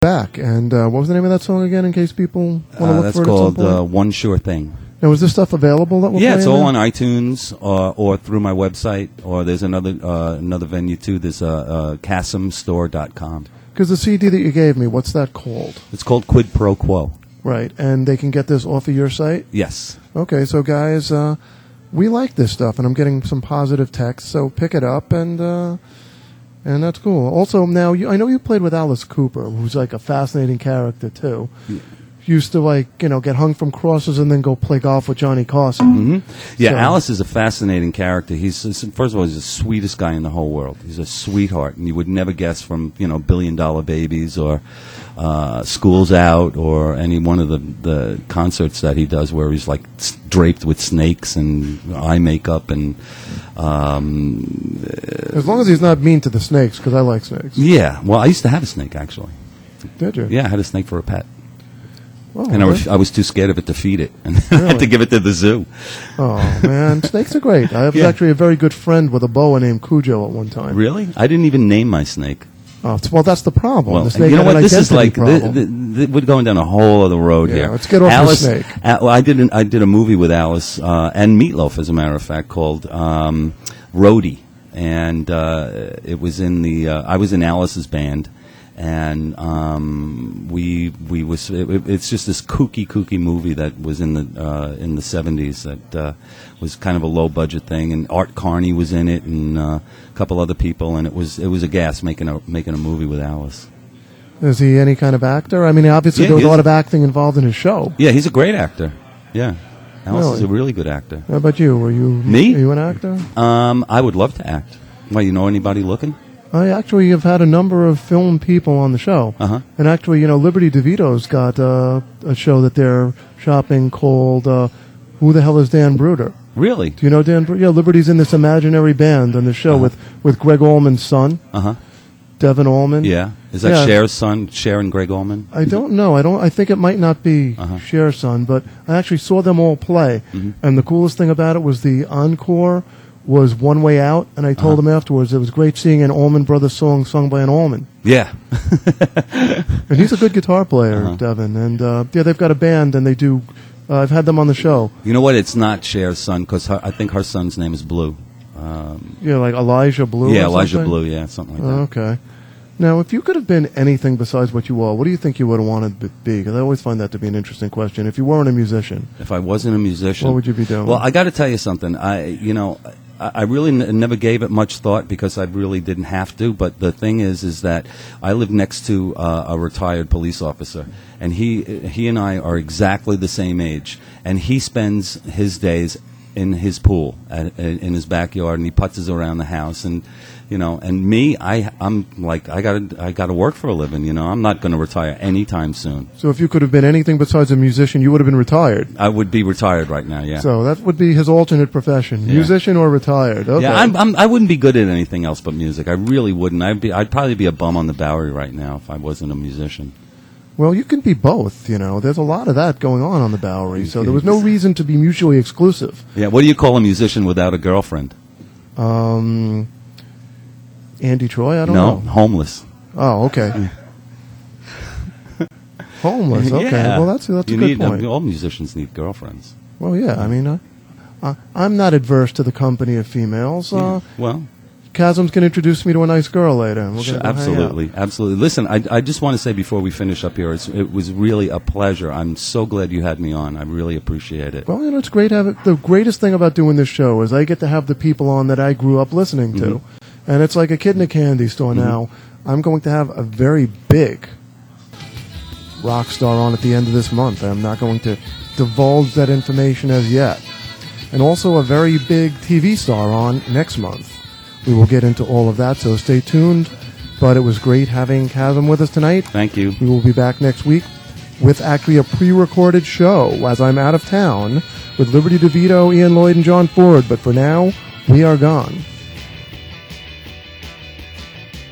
back. And what was the name of that song again, in case people want to look That's for it at some called point? One Sure Thing. Now, is this stuff available that we're Yeah, it's playing all now? on iTunes or through my website, or there's another venue too. There's ChasmStore.com. Because the CD that you gave me, what's that called? It's called Quid Pro Quo. Right, and they can get this off of your site? Yes. Okay, so guys, we like this stuff, and I'm getting some positive text, so pick it up, and that's cool. Also, now, I know you played with Alice Cooper, who's like a fascinating character, too. Yeah. Used to, get hung from crosses and then go play golf with Johnny Carson. Mm-hmm. Yeah, So- Alice is a fascinating character. First of all, he's the sweetest guy in the whole world. He's a sweetheart, and you would never guess from $1 Billion Babies or School's Out or any one of the concerts that he does where he's like draped with snakes and eye makeup and. As long as he's not mean to the snakes, because I like snakes. Yeah, well, I used to have a snake actually. Did you? Yeah, I had a snake for a pet. Oh, And really? I was too scared of it to feed it, and I had to give it to the zoo. Oh, man. Snakes are great. I was Yeah. actually a very good friend with a boa named Cujo at one time. Really? I didn't even name my snake. Oh, well, that's the problem. Well, the snake you know had what? an This is identity like problem. we're going down a whole other road Yeah, here. let's get off the Alice, snake. Well, I did a movie with Alice and Meatloaf, as a matter of fact, called Roadie, and it was in the. I was in Alice's band. And it's just this kooky movie that was in the 70s that was kind of a low budget thing, and Art Carney was in it, and a couple other people, and it was a gas making a movie with Alice. Is he any kind of actor? I mean, obviously Yeah, there was he a lot is. of acting involved in his show. Yeah, he's a great actor. Yeah, Alice is Really? a really good actor. How about you? Were you Me? Are you an actor? I would love to act. Why, you know anybody looking? I actually have had a number of film people on the show. Uh-huh. And actually, Liberty DeVito's got a show that they're shopping called Who the Hell is Dan Bruder? Really? Do you know Dan Bruder? Yeah, Liberty's in this imaginary band on the show with Greg Allman's son, Uh-huh. Devin Allman. Yeah. Is that Yeah. Cher's son, Cher and Greg Allman? I don't know. I think it might not be Cher's son, but I actually saw them all play. And the coolest thing about it was the encore was One Way Out, and I told him afterwards it was great seeing an Allman Brothers song sung by an Allman. Yeah. And he's a good guitar player, Devin. And they've got a band, and they do. I've had them on the show. You know what? It's not Cher's son, because I think her son's name is Blue. Like Elijah Blue. Yeah, or Elijah something? Blue, yeah, something like that. Okay. Now, if you could have been anything besides what you are, what do you think you would have wanted to be? Because I always find that to be an interesting question. If you weren't a musician, If I wasn't a musician... what would you be doing? Well, I got to tell you something. I really never gave it much thought because I really didn't have to. But the thing is that I live next to a retired police officer, and he and I are exactly the same age, and he spends his days in his pool in his backyard, and he putzes around the house, and and me, I'm like I got to work for a living. I'm not going to retire anytime soon. So if you could have been anything besides a musician, you would have been retired. I would be retired right now. Yeah. So that would be his alternate profession: Yeah. musician or retired. Okay. Yeah, I wouldn't be good at anything else but music. I really wouldn't. I'd probably be a bum on the Bowery right now if I wasn't a musician. Well, you can be both. There's a lot of that going on the Bowery, so there was no reason to be mutually exclusive. Yeah. What do you call a musician without a girlfriend? Andy Troy, I don't No, know. homeless. Oh, okay. Homeless. Okay. Yeah. Well, that's a You good need, point. all musicians need girlfriends. Well, yeah. I mean, I'm not adverse to the company of females. Well, Chasms can introduce me to a nice girl later. And we're gonna go hang out. absolutely, absolutely. Listen, I just want to say before we finish up here, it was really a pleasure. I'm so glad you had me on. I really appreciate it. Well, it's great having. The greatest thing about doing this show is I get to have the people on that I grew up listening to, and it's like a kid in a candy store. Now I'm going to have a very big rock star on at the end of this month. I'm not going to divulge that information as yet, and also a very big TV star on next month. We will get into all of that, so stay tuned. But it was great having Chasm with us tonight. Thank you. We will be back next week with actually a pre-recorded show as I'm out of town with Liberty DeVito, Ian Lloyd, and John Ford. But for now, we are gone.